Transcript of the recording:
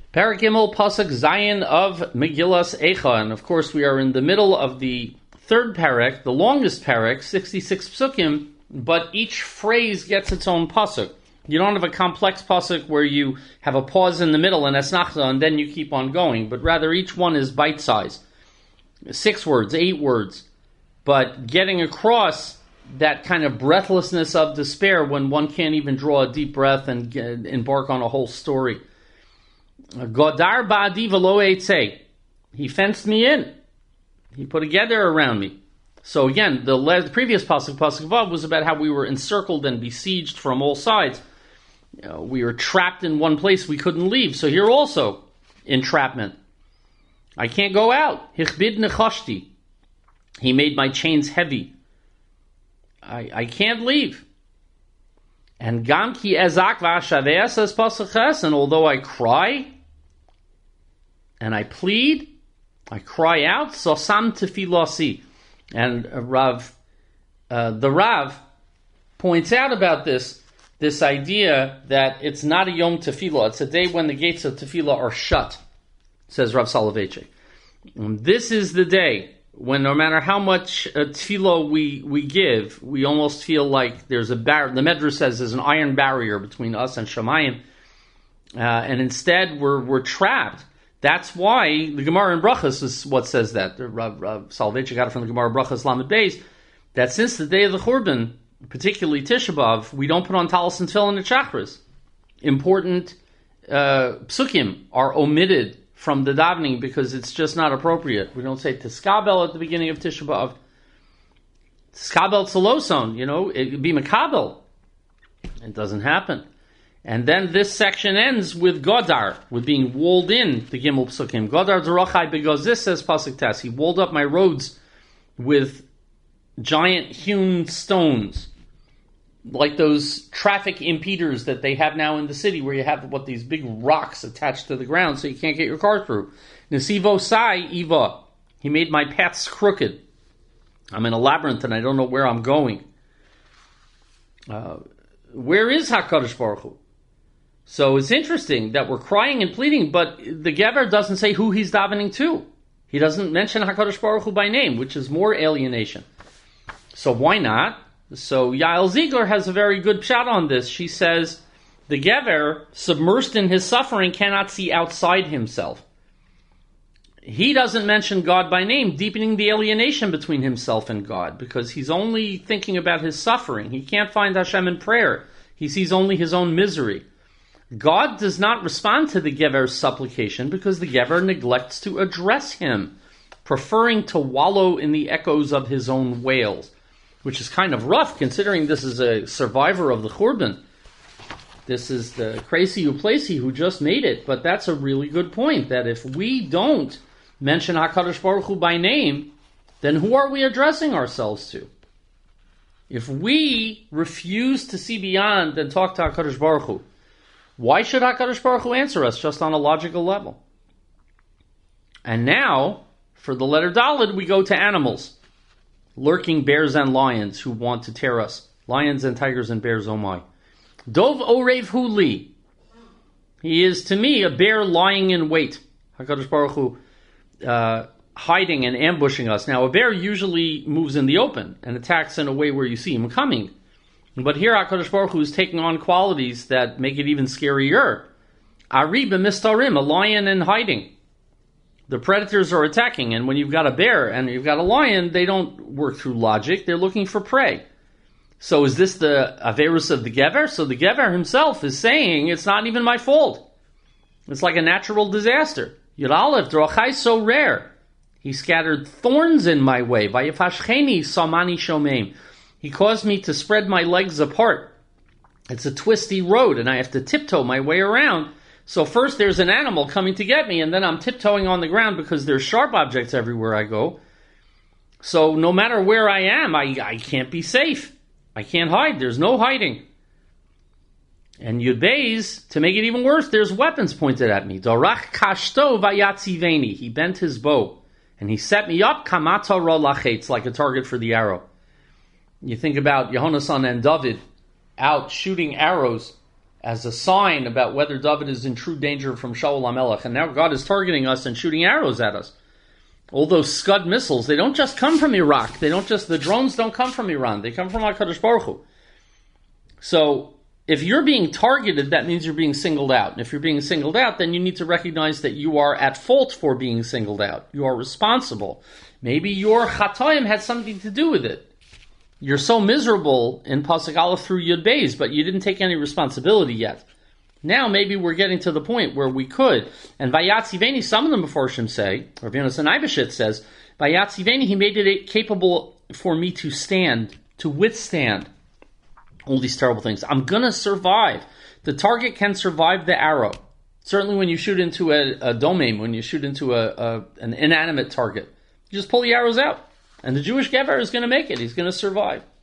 Parak Gimel Pasuk Zayin of Megillas Eicha, and of course we are in the middle of the third parak, the longest parak, 66 psukim, but each phrase gets its own pasuk. You don't have a complex pasuk where you have a pause in the middle and esnachta, and then you keep on going, but rather each one is bite-sized. 6 words, 8 words, but getting across that kind of breathlessness of despair when one can't even draw a deep breath and embark on a whole story. Godar ba'adi v'lo eitzei. He fenced me in. He put a gather around me. So again, the previous pasuk Vav, was about how we were encircled and besieged from all sides. We were trapped in one place. We couldn't leave. So here also, entrapment. I can't go out. Hichbid nechashti. He made my chains heavy. I can't leave. And gam ki ezak v'ashaveh says pasuk ches, and although I cry and I plead, I cry out, sosam tefilasi. And the Rav points out about this idea that it's not a Yom Tefillah, it's a day when the gates of Tefillah are shut, says Rav Soloveitchik. This is the day when no matter how much Tefillah we give, we almost feel like there's a barrier. The Medrash says there's an iron barrier between us and Shamayim, and instead we're trapped. That's why the Gemara in Brachas is what says that. Rav Soloveitchik got it from the Gemara Brachas Lamed Beis, that since the day of the Churban, particularly Tisha B'Av, we don't put on talis and tefillin and chakras. Important psukim are omitted from the davening because it's just not appropriate. We don't say Tiskabel at the beginning of Tisha B'Av. Tiskabel Tzaloson, it be Makabel. It doesn't happen. And then this section ends with Godar, with being walled in, the Gimel Psukim. Godar D'Rochai Begozis, says Pasuk Tes. He walled up my roads with giant hewn stones, like those traffic impeders that they have now in the city, where you have these big rocks attached to the ground so you can't get your car through. Nesivo Sai Iva. He made my paths crooked. I'm in a labyrinth and I don't know where I'm going. Where is HaKadosh Baruch Hu? So it's interesting that we're crying and pleading, but the Gever doesn't say who he's davening to. He doesn't mention HaKadosh Baruch Hu by name, which is more alienation. So why not? So Yael Ziegler has a very good pshat on this. She says, the Gever, submersed in his suffering, cannot see outside himself. He doesn't mention God by name, deepening the alienation between himself and God, because he's only thinking about his suffering. He can't find Hashem in prayer. He sees only his own misery. God does not respond to the Gever's supplication because the Gever neglects to address him, preferring to wallow in the echoes of his own wails, which is kind of rough considering this is a survivor of the Churban. This is the Crazy Uplesi who just made it, but that's a really good point, that if we don't mention HaKadosh Baruch Hu by name, then who are we addressing ourselves to? If we refuse to see beyond and talk to HaKadosh Baruch Hu, why should HaKadosh Baruch Hu answer us just on a logical level? And now, for the letter Daled, we go to animals. Lurking bears and lions who want to tear us. Lions and tigers and bears, oh my. Dov Orev Hu Li. He is to me a bear lying in wait. HaKadosh Baruch Hu hiding and ambushing us. Now, a bear usually moves in the open and attacks in a way where you see him coming. But here HaKadosh Baruch Hu is taking on qualities that make it even scarier. Ari b'mistarim, a lion in hiding. The predators are attacking, and when you've got a bear and you've got a lion, they don't work through logic. They're looking for prey. So is this the Averus of the Gever? So the Gever himself is saying, it's not even my fault. It's like a natural disaster. Yud Aleph, Drachai so rare. He scattered thorns in my way. Vayifashcheni samani shomeim. He caused me to spread my legs apart. It's a twisty road, and I have to tiptoe my way around. So first there's an animal coming to get me, and then I'm tiptoeing on the ground because there's sharp objects everywhere I go. So no matter where I am, I can't be safe. I can't hide. There's no hiding. And Yud Beis, to make it even worse, there's weapons pointed at me. Dorach kashto vayatziveni. He bent his bow, and he set me up, kamata ra lachetz, like a target for the arrow. You think about Yehonasan and David out shooting arrows as a sign about whether David is in true danger from Shaul HaMelech. And now God is targeting us and shooting arrows at us. All those Scud missiles, they don't just come from Iraq. The drones don't come from Iran. They come from HaKadosh Baruch Hu. So, if you're being targeted, that means you're being singled out. And if you're being singled out, then you need to recognize that you are at fault for being singled out. You are responsible. Maybe your Chatoim had something to do with it. You're so miserable in Pasuk Aleph through Yud Beis, but you didn't take any responsibility yet. Now maybe we're getting to the point where we could. And Vayatziveni, some of the Meforshim say, or Yonasan Eibeshit says, Vayatziveni, he made it capable for me to stand, to withstand all these terrible things. I'm going to survive. The target can survive the arrow. Certainly when you shoot into a domain, when you shoot into an inanimate target, you just pull the arrows out. And the Jewish Gever is going to make it. He's going to survive.